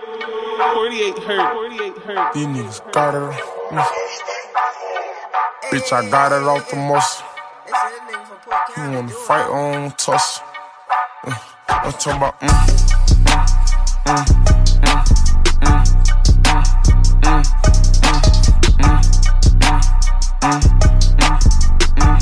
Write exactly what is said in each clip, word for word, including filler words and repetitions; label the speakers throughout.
Speaker 1: forty-eight hurt, forty-eight hurt.
Speaker 2: These niggas got it. Mm. Bitch, I got it off the muscle. You wanna fight on tussle. Mm. I'm talking about mm, mm, mm, mm, mm, mm, mm, mm, mm,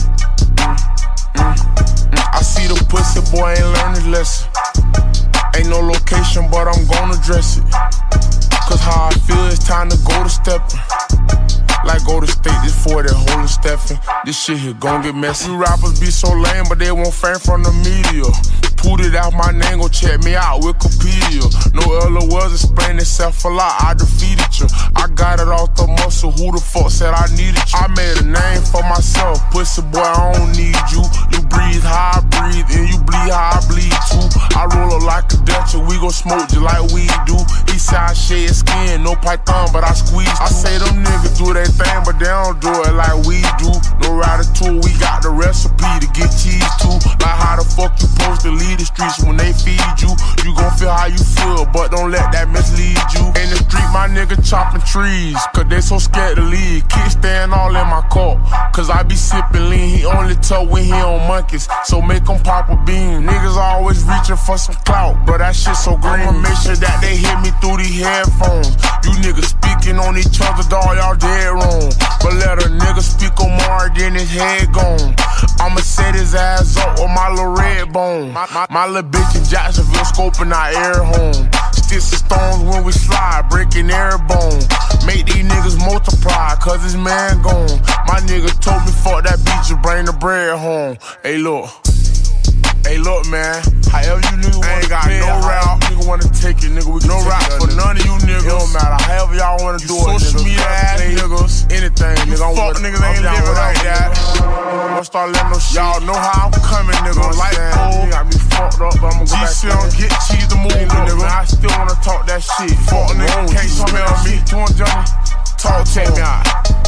Speaker 2: mm. I see the pussy boy ain't learned his lesson. Ain't no location, but I'm gonna dress it. Cause how I feel, it's time to go to steppin'. Like go to state, this for that holy Stephen. This shit here gon' get messy. You rappers be so lame, but they won't fame from the media. Put it out my name, go check me out, Wikipedia. No other words explain itself a lot, I defeated you. I got it off the muscle, who the fuck said I needed you? I made a name for myself, pussy boy, I don't need you. You breathe how I breathe, and you bleed how I bleed too. I roll up like a Dutch, we gon' smoke just like we do. He said I shed skin, no python, but I squeeze too. I say them niggas do their thing, but they don't do it like we do. No ratatouille, we got the recipe to get cheese too. Like how the fuck you supposed to lead the streets when they feed you? You gon' feel how you feel, but don't let that mislead you. In the street, my nigga chopping trees, cause they so scared to leave. Kids staying all in my court, cause I be sipping lean. He only tuck when he on monkeys, so make him pop a bean. Niggas always reaching for some clout, but that shit so green. I'ma make sure that they hear me through these headphones. You niggas speaking on each other, dawg, y'all dead wrong. But let a nigga speak on more, then his head gone. I'ma set his ass up with my little red bone. My, my, my little bitch in Jacksonville scoping our air home. Sticks and stones when we slide, breaking air bone. Make these niggas multiply, cause his man gone. My nigga told me fuck that bitch and bring the bread home. Hey look, hey look man, however you niggas wanna ain't got no route, nigga wanna take it, nigga. We can no route for none of you niggas. It don't matter, however y'all wanna do it, social media ass niggas, anything, nigga. I'm fuck niggas ain't living like that. I'ma start letting no shit. Y'all know how I'm coming, nigga. Like oh, got me fucked up, but I'ma go back. G C don't get cheese to move, nigga. I still wanna talk that shit. Fuck nigga, can't come here on me. Two Johnny, talk, check me out.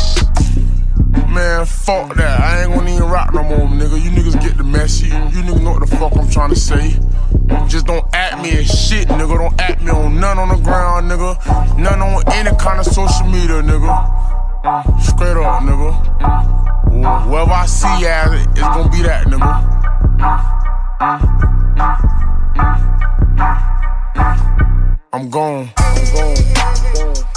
Speaker 2: Man, fuck that. I ain't gonna even rock no more, nigga. You niggas get the message. You niggas know what the fuck I'm trying to say. Just don't act me as shit, nigga. Don't act me on none on the ground, nigga. None on any kind of social media, nigga. Straight up, nigga. Wherever I see at it, it's gonna be that, nigga. I'm gone. I'm gone. I'm gone.